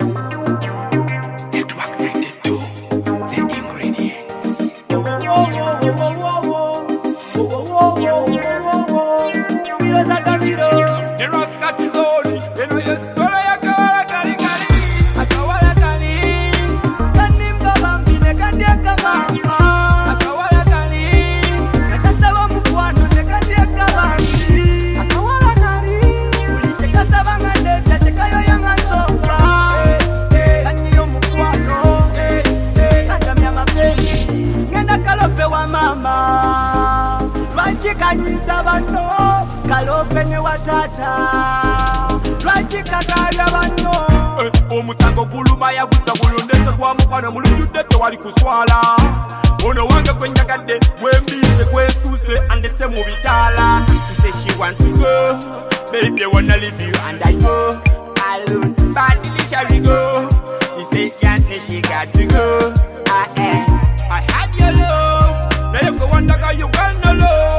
Kanyiza bano kalope ne watata lwakika kalya bano omusango guluma yaguza bulondese gwa mukwano mulujudde tewali kuswala ono wange gwenjagadde gwembise gwesuse andese mu bitaala she say she wants to go baby I wanna leave you and I go alone but shall we go she say can't she got to go I had your love now you go wonder how you gonna love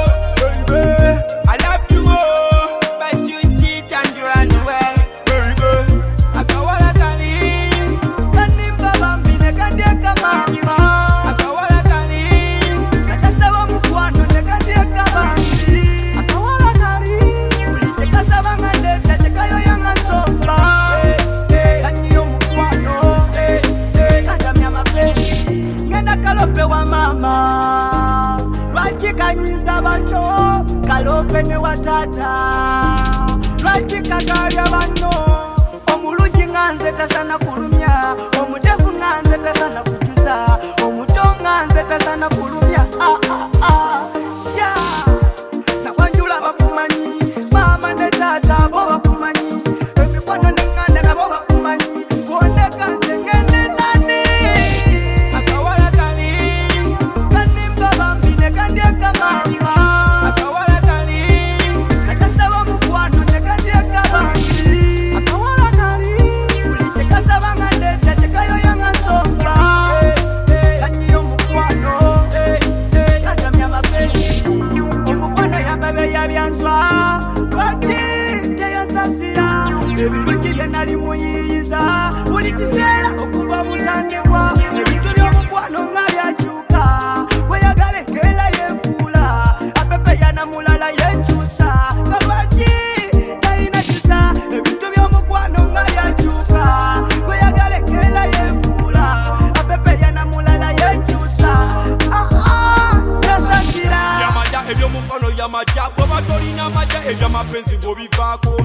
I love you more, but you cheat and you run away. Baby, akawala kali, kanimba bambine kandiaka mama. Akawala kali, nakasawa mukwano nekandiaka bambi. Akawala kali, ulichekasa bangande tachekayo yanga sopa. Kanyiyo mukwano, kadamya mapenzi. Ngenda kalope wa mama, lwachikanyiza bato. Kalope ne watata lwakika kalya bano omulungi nganze tasana kulumya omutefu nganze tasana kujuza omuto nganze tasana kulumya sha nawanjula bakumanyi mama ne tata bo bakumanyi emikwano nenganda nabo bakumanyi kuondeka ngende nani akawala kali kanimba bambine kandiaka mama ebirungi bye nali muyiyiza buli kiseera okuva butandikwa ebintu by'omukwano nga byakyuka weyagala enkeera yeefuula apepe yanamulala yekyusa kalwaki talina kisa ebintu by'omukwano nga byakyuka weyagala enkeera yeefuula apepe yanamulala yekyusa yasasira yamaja eby'omukwano yamaja bwe batolina amaja eby'amapenzi ng'obivaako